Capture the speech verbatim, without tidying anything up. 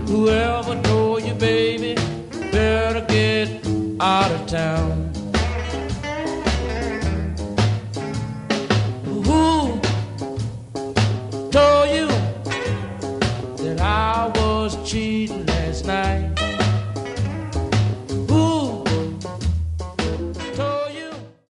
Whoever told you, baby, better get out of town. Who told you that I was cheating last night?